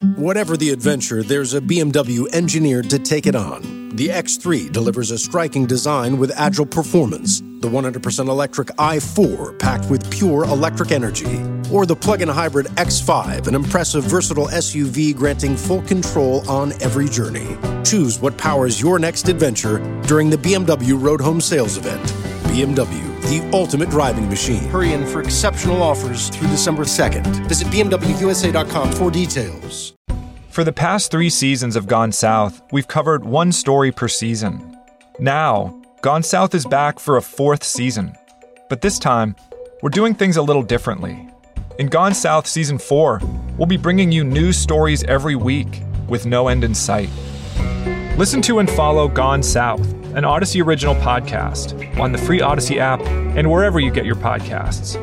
Whatever the adventure, there's a BMW engineered to take it on. The X3 delivers a striking design with agile performance. The 100% electric i4 packed with pure electric energy. Or the plug-in hybrid X5, an impressive versatile SUV granting full control on every journey. Choose what powers your next adventure during the BMW Road Home Sales Event. BMW, the ultimate driving machine. Hurry in for exceptional offers through December 2nd. Visit BMWUSA.com for details. For the past 3 seasons of Gone South, we've covered one story per season. Now, Gone South is back for a 4th season. But this time, we're doing things a little differently. In Gone South Season 4, we'll be bringing you news stories every week with no end in sight. Listen to and follow Gone South, an Odyssey original podcast, on the free Odyssey app and wherever you get your podcasts.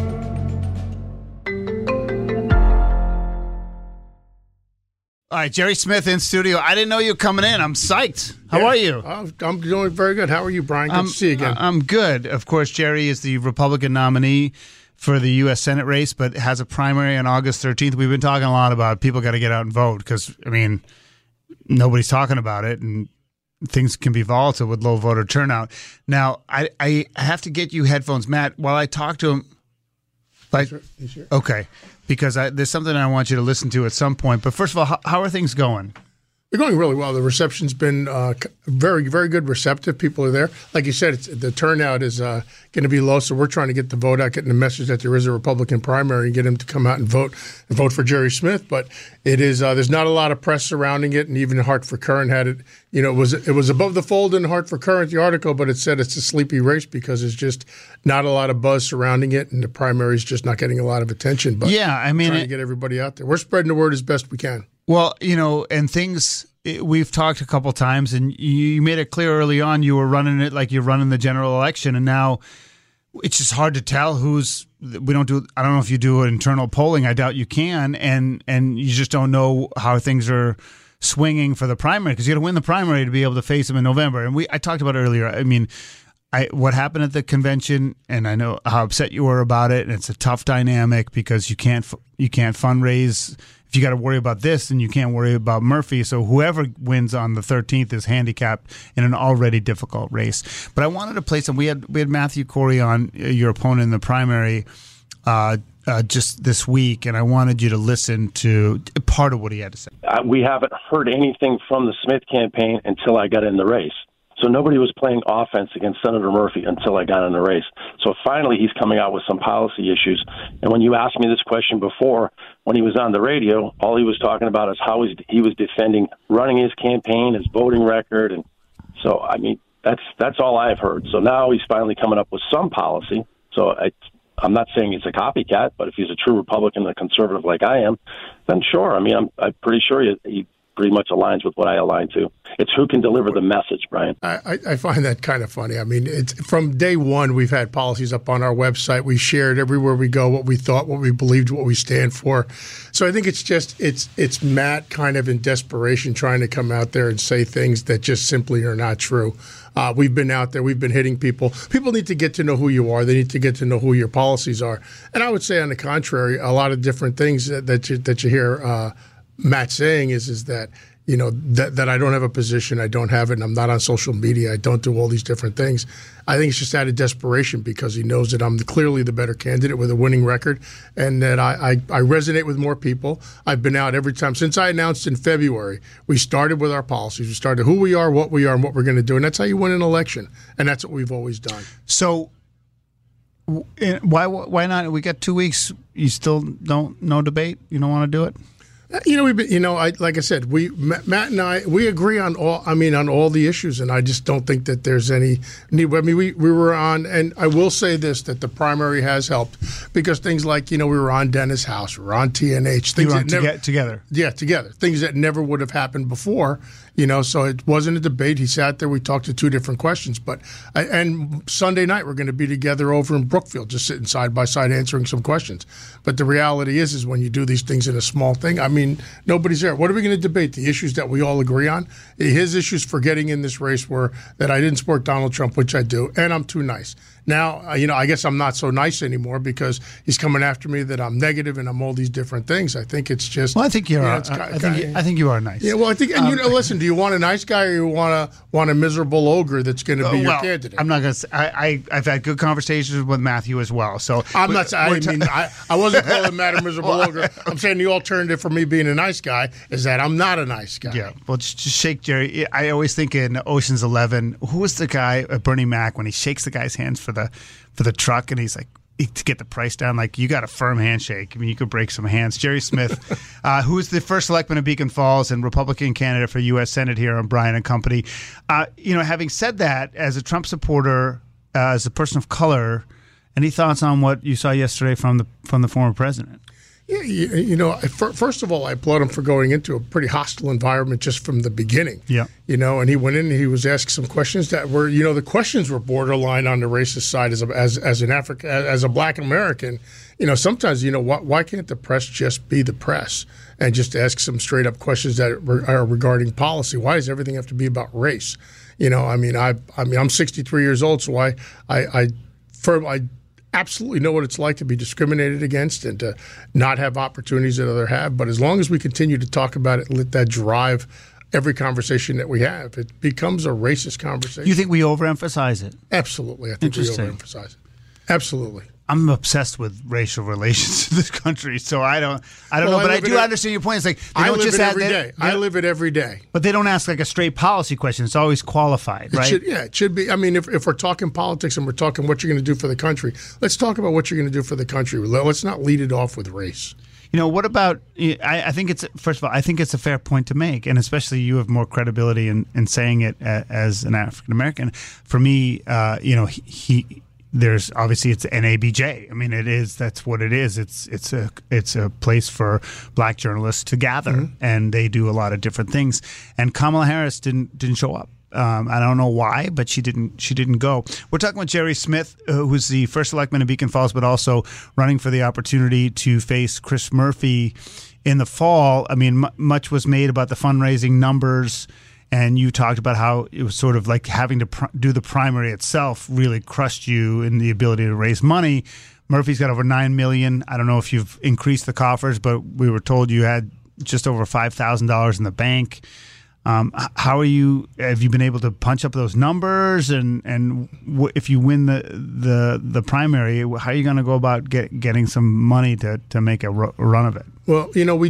All right, Jerry Smith in studio. I didn't know you were coming in. I'm psyched. How are you? I'm doing very good. How are you, Brian? Good to see you again. I'm good. Of course, Jerry is the Republican nominee for the U.S. Senate race, but has a primary on August 13th. We've been talking a lot about people got to get out and vote because, I mean, nobody's talking about it, and things can be volatile with low voter turnout. Now, I have to get you headphones, Matt, while I talk to him. Like, sure. Okay, because there's something I want you to listen to at some point. But first of all, how are things going? They're going really well. The reception's been very, very good receptive. People are there. Like you said, the turnout is going to be low, so we're trying to get the vote out, getting the message that there is a Republican primary and get him to come out and vote for Jerry Smith. But it is there's not a lot of press surrounding it, and even Hartford Courant had it. You know, it was above the fold in Hartford Courant, the article, but it said it's a sleepy race because there's just not a lot of buzz surrounding it, and the primary is just not getting a lot of attention. But yeah, I mean, trying to get everybody out there. We're spreading the word as best we can. Well, you know, and things we've talked a couple times, and you made it clear early on you were running it like you're running the general election, and now it's just hard to tell who's. We don't do. I don't know if you do internal polling. I doubt you can, and you just don't know how things are swinging for the primary because you got to win the primary to be able to face them in November. And I talked about it earlier. I mean, what happened at the convention, and I know how upset you were about it, and it's a tough dynamic because you can't fundraise. If you got to worry about this, then you can't worry about Murphy. So whoever wins on the 13th is handicapped in an already difficult race. But I wanted to play some. We had Matthew Corey on, your opponent in the primary, just this week, and I wanted you to listen to part of what he had to say. We haven't heard anything from the Smith campaign until I got in the race. So nobody was playing offense against Senator Murphy until I got in the race. So finally he's coming out with some policy issues. And when you asked me this question before, when he was on the radio, all he was talking about is how he was defending running his campaign, his voting record. And so, I mean, that's all I've heard. So now he's finally coming up with some policy. So I'm not saying he's a copycat, but if he's a true Republican, a conservative like I am, then sure. I mean, I'm pretty sure he pretty much aligns with what I align to. It's who can deliver the message, Brian. I find that kind of funny. I mean, it's from day one, we've had policies up on our website. We shared everywhere we go what we thought, what we believed, what we stand for. So I think it's just it's Matt kind of in desperation trying to come out there and say things that just simply are not true. We've been out there. We've been hitting people. People need to get to know who you are. They need to get to know who your policies are. And I would say, on the contrary, a lot of different things that you hear Matt saying is that, you know, that I don't have a position, I don't have it, and I'm not on social media, I don't do all these different things. I think it's just out of desperation because he knows that I'm clearly the better candidate with a winning record and that I resonate with more people. I've been out every time. Since I announced in February, we started with our policies. We started who we are, what we are, and what we're going to do, and that's how you win an election, and that's what we've always done. So why not? We got 2 weeks. You still no debate? You don't want to do it? You know, like I said, Matt and I agree on all the issues, and I just don't think that there's any need. I mean, we were on, and I will say this, that the primary has helped because things like, you know, we were on Dennis House, we were on TNH, things that never together. Yeah, together. Things that never would have happened before. You know, so it wasn't a debate. He sat there. We talked to two different questions. And Sunday night, we're going to be together over in Brookfield, just sitting side by side answering some questions. But the reality is when you do these things in a small thing, I mean, mean, nobody's there. What are we going to debate? The issues that we all agree on? His issues for getting in this race were that I didn't support Donald Trump, which I do, and I'm too nice. Now, I guess I'm not so nice anymore because he's coming after me that I'm negative and I'm all these different things. I think it's just. Well, I think you're. I think you are nice. Yeah. Well, I think. And listen. Do you want a nice guy or you want a miserable ogre that's going to be your candidate? I'm not going to. I've had good conversations with Matthew as well. So I'm not. I wasn't calling Matt a miserable ogre. I'm saying the alternative for me being a nice guy is that I'm not a nice guy. Yeah. Well, just shake Jerry. I always think in Ocean's 11, who was the guy, Bernie Mac, when he shakes the guy's hands for the truck, and he's like, to get the price down, like, you got a firm handshake. I mean, you could break some hands. Jerry Smith, who is the first selectman of Beacon Falls and Republican candidate for U.S. Senate here on Brian and Company. Having said that, as a Trump supporter, as a person of color, any thoughts on what you saw yesterday from the former president? Yeah, first of all, I applaud him for going into a pretty hostile environment just from the beginning. Yeah. And he went in and he was asked some questions that were, the questions were borderline on the racist side as a black American. Sometimes, why can't the press just be the press and just ask some straight up questions that are regarding policy? Why does everything have to be about race? I'm 63 years old, so I absolutely know what it's like to be discriminated against and to not have opportunities that others have. But as long as we continue to talk about it and let that drive every conversation that we have, it becomes a racist conversation. You think we overemphasize it? Absolutely. I think we overemphasize it. Absolutely. I'm obsessed with racial relations in this country, so I don't know, but I do understand your point. It's like they don't just every day. I live it every day. But they don't ask like a straight policy question. It's always qualified, right? It should be. I mean, if we're talking politics and we're talking what you're going to do for the country, let's talk about what you're going to do for the country. Let's not lead it off with race. What about? I think it's first of all, I think it's a fair point to make, and especially you have more credibility in saying it as an African American. For me, there's obviously it's NABJ. I mean, it is. That's what it is. It's a place for black journalists to gather, and they do a lot of different things. And Kamala Harris didn't show up. I don't know why, but she didn't go. We're talking with Jerry Smith, who's the first selectman of Beacon Falls, but also running for the opportunity to face Chris Murphy in the fall. I mean, much was made about the fundraising numbers. And you talked about how it was sort of like having to do the primary itself really crushed you in the ability to raise money. Murphy's got over $9 million. I don't know if you've increased the coffers, but we were told you had just over $5,000 in the bank. How are you? Have you been able to punch up those numbers? And if you win the primary, how are you going to go about getting some money to make a run of it? Well,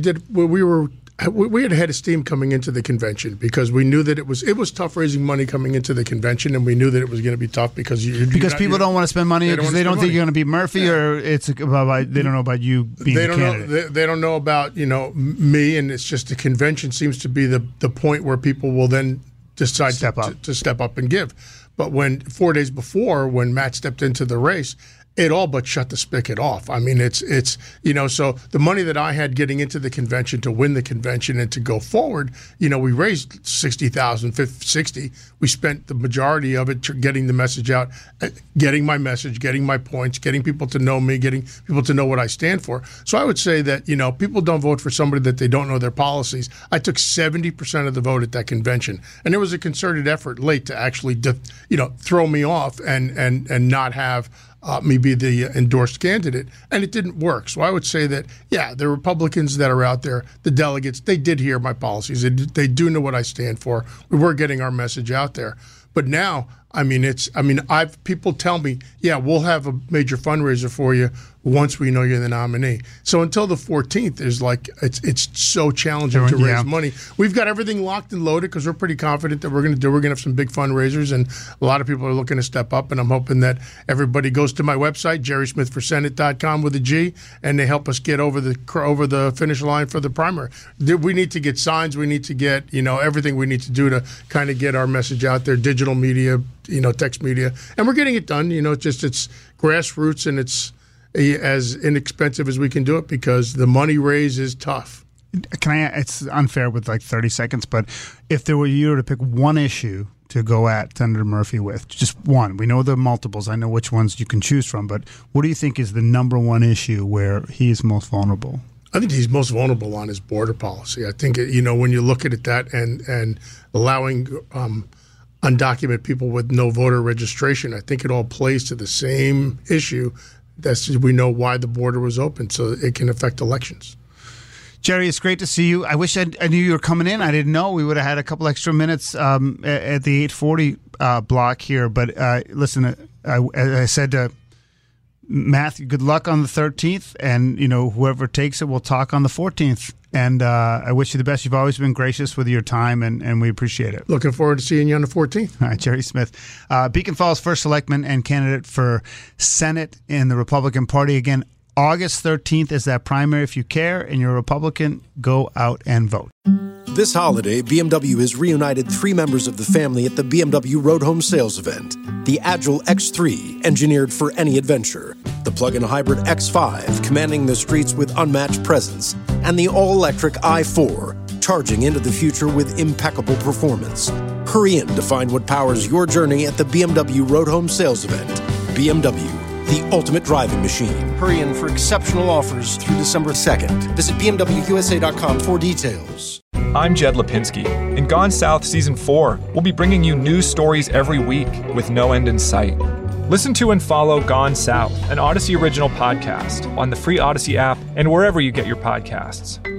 we had a head of steam coming into the convention because we knew that it was tough raising money coming into the convention, and we knew that it was going to be tough because people don't want to spend money because they don't think you're going to beat Murphy, or it's about they don't know about you being the candidate. They don't know about me, and it's just the convention seems to be the point where people will then decide to step up and give. But when 4 days before, when Matt stepped into the race, it all but shut the spigot off. I mean, it's so the money that I had getting into the convention to win the convention and to go forward, we raised $60,000, 60. We spent the majority of it getting the message out, getting my message, getting my points, getting people to know me, getting people to know what I stand for. So I would say that, people don't vote for somebody that they don't know their policies. I took 70% of the vote at that convention. And there was a concerted effort late to actually, throw me off and not have me be the endorsed candidate, and it didn't work. So I would say that, the Republicans that are out there, the delegates, they did hear my policies. They do know what I stand for. We were getting our message out there. But now, people tell me, we'll have a major fundraiser for you once we know you're the nominee. So until the 14th, it's so challenging to raise money. We've got everything locked and loaded because we're pretty confident that we're going to have some big fundraisers, and a lot of people are looking to step up. And I'm hoping that everybody goes to my website, jerrysmithforsenate.com with a G, and they help us get over the finish line for the primary. We need to get signs. We need to get everything we need to do to kind of get our message out there, digital media, text media, and we're getting it done. It's grassroots, and it's as inexpensive as we can do it because the money raise is tough. It's unfair with like 30 seconds, but if there were you to pick one issue to go at Senator Murphy with, just one, we know the multiples, I know which ones you can choose from, but what do you think is the number one issue where he is most vulnerable? I think he's most vulnerable on his border policy. I think, when you look at it that and allowing undocumented people with no voter registration, I think it all plays to the same issue. We know why the border was open, so it can affect elections. Jerry, it's great to see you. I wish I knew you were coming in. I didn't know. We would have had a couple extra minutes at the 8:40 block here. But listen, I said to Matthew, good luck on the 13th, and whoever takes it will talk on the 14th. And I wish you the best. You've always been gracious with your time, and we appreciate it. Looking forward to seeing you on the 14th. All right, Jerry Smith, Beacon Falls first selectman and candidate for Senate in the Republican Party. Again, August 13th is that primary. If you care and you're a Republican, go out and vote. This holiday, BMW has reunited 3 members of the family at the BMW Road Home Sales event. The Agile X3, engineered for any adventure. The plug-in hybrid X5, commanding the streets with unmatched presence. And the all-electric i4, charging into the future with impeccable performance. Hurry in to find what powers your journey at the BMW Road Home Sales event. BMW, the ultimate driving machine. Hurry in for exceptional offers through December 2nd. Visit BMWUSA.com for details. I'm Jed Lipinski. In Gone South Season 4, we'll be bringing you news stories every week with no end in sight. Listen to and follow Gone South, an Odyssey original podcast, on the free Odyssey app and wherever you get your podcasts.